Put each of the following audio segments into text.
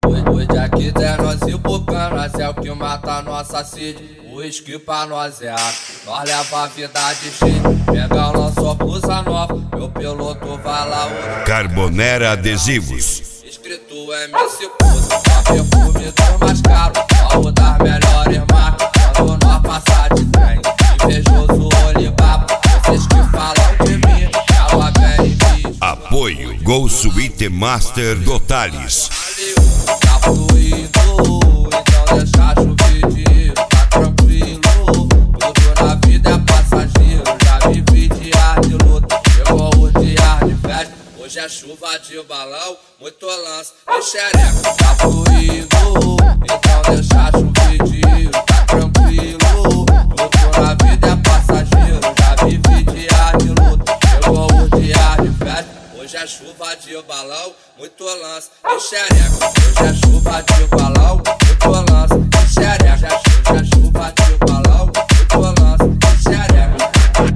Hoje aqui der nós e pro canas é o que mata nossa sede. O uísque pra nós é água, nós leva a vida de cheio. Pega lançou blusa nova, meu piloto vai lá hoje. Carbonera Adesivos. Escrito MC Pose, só perfume dos mais caros, algo das melhores marcas. Quando nós passar de trem, invejoso Olibaba, vocês que falam de mim, ela vem em mim. Apoio Go Suite Master do Thales. Tá fluindo, então deixa chover dinheiro, tá tranquilo. Tudo na vida é passageiro, já vivi dias de luta, chegou o dia de festa. Hoje é chuva de balão, muito lance e xereca. Tá fluindo, então deixa chover dinheiro, tá tranquilo. Tudo na vida é passageiro, já vivi dias de luta, chegou o dia de festa. Hoje é chuva de balão, muito lance e xereca. Hoje é chuva de balão, muito lance e xereca. Hoje é chuva de balão, muito lance e xereca.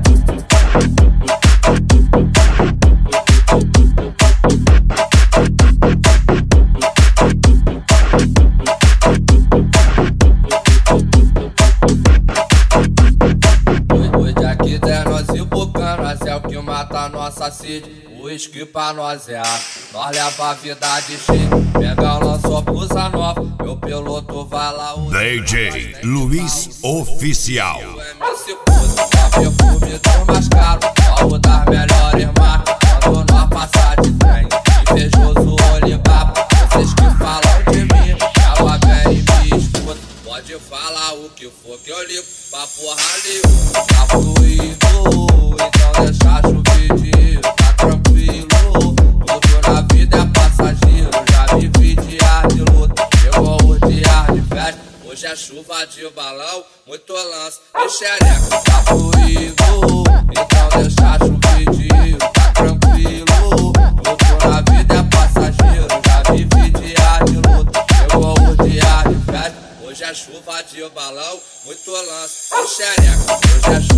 Hoje aqui der nós e pro canas é o que mata nossa sede. O uísque pra nós é água, nós leva a vida de cheio. Pega lançou blusa nova, meu piloto vai lá hoje. DJ Luiz Oficial. MC Pose, só perfume dos mais caros, algo das melhores marcas. Quando nós passar de trem, invejoso Olibaba, vocês que falam de mim, ela vem e me escuta. Pode falar o que for que eu ligo, pra porra ligo. Tá fluindo, então deixa chover dinheiro, tá tranquilo. Tudo na vida é passageiro, já vivi dias de luta, chegou o dia de festa. Hoje é chuva de balão, muito lance e xereca. Tá fluindo, então deixa chover dinheiro, tá tranquilo. Tudo na vida é passageiro, já vivi dias de luta, chegou o dia de festa. Hoje é chuva de balão, muito lance e xereca. Hoje é